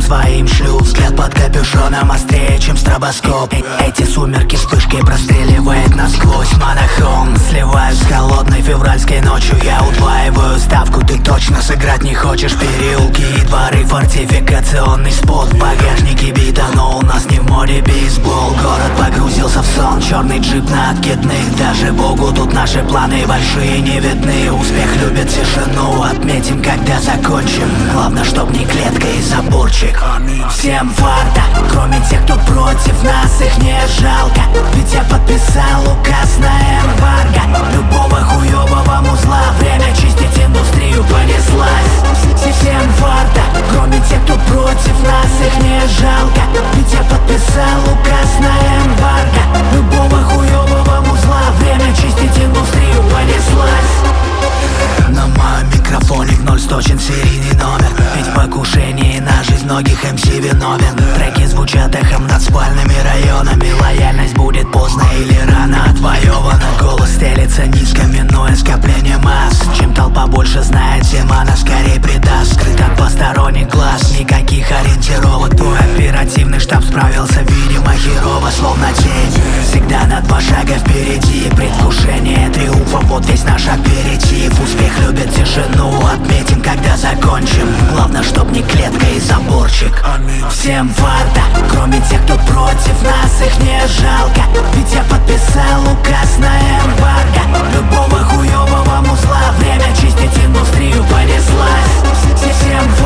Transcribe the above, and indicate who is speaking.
Speaker 1: своим шлю. Взгляд под капюшоном острее, чем стробоскоп. Эти сумерки вспышкой простреливает насквозь. Монохон, сливаюсь с холодной февральской ночью. Я удваиваю ставку, ты точно сыграть не хочешь. Переулки и дворы, фортификационный спот. В багажнике бита, но у нас не в море бейсбол. Город погрузился в сон, черный джип на откидных. Даже богу тут наши планы большие не видны. Успех любит тишину, отметим, когда закончим. Главное, чтоб не клетка и заборчик. Всем фарта, кроме тех, кто против нас, их не жалко. Ведь я подписал указ на эмбарго. Любого хуёвого музла, время чистить индустрию понеслась. Всем фарта, кроме тех, кто против нас, их не жалко. Ведь я подписал указ на эмбарго. Любого хуёвого музла, время чистить индустрию понеслась. На моем микрофоне в 0 сточен серийный номер. Ведь в покушении на жизнь многих МС виновен. Треки звучат эхом над спальными районами. Лояльность будет поздно или рано отвоевана. Голос стелится низко, минуя скопление масс. Чем толпа больше знает, тем она скорее предаст. Скрыт от посторонних глаз, никаких ориентировок. Твой оперативный штаб справился, видимо, херово, словно тень. Всегда на 2 шага впереди. Предвкушение триумфа, вот весь наш аперитив. Успех любит тишину, отметим, когда закончим. Главное, чтоб не клетка и заборчик. Всем фарта, кроме тех, кто против нас, их не жалко. Ведь я подписал указ на эмбарго. Любого хуёвого музла, время чистить индустрию понеслась. Всем